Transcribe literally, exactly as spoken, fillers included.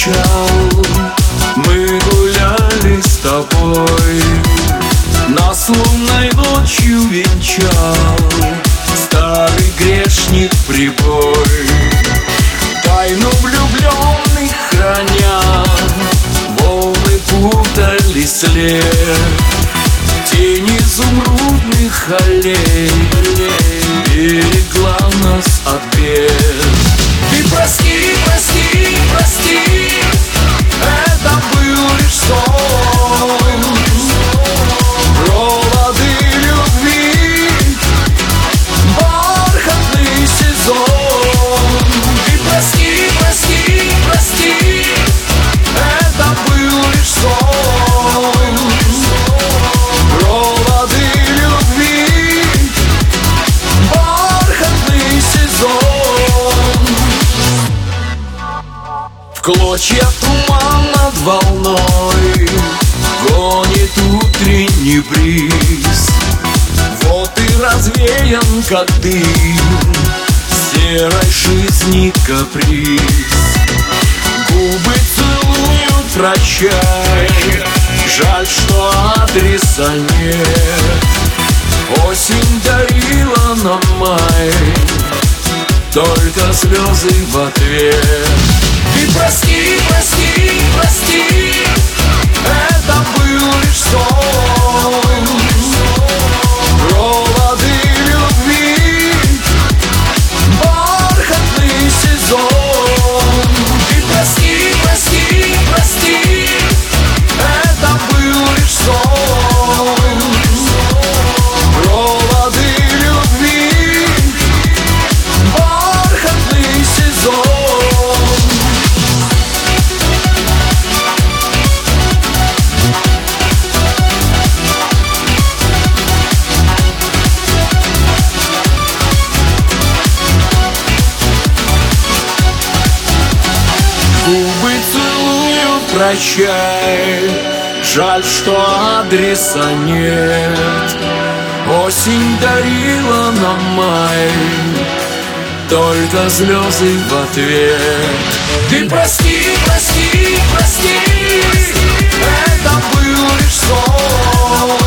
встречал, мы гуляли с тобой, нас лунной ночью венчал старый грешник прибой. Тайну влюбленных храня, волны путали след, тень изумрудных аллей берегла нас от бед. Ты прости, прости, прости, это был лишь сон, проводы любви, бархатный сезон. Ты прости, прости, прости, это был лишь сон, проводы любви, бархатный сезон. В клочья туман над волной гонит утренний бриз, вот и развеян, как дым, серой жизни каприз. Губы целуют, прощай, жаль, что адреса нет. Осень дарила нам май, только слезы в ответ. Ты прости, прости, прости, это был лишь сон, проводы любви, бархатный сезон. Ты прости, прости, прости, это был лишь сон, проводы любви, бархатный сезон. Губы целуют, прощай, жаль, что адреса нет. Осень дарила нам май, только слезы в ответ. Ты прости, прости, прости, это был лишь сон,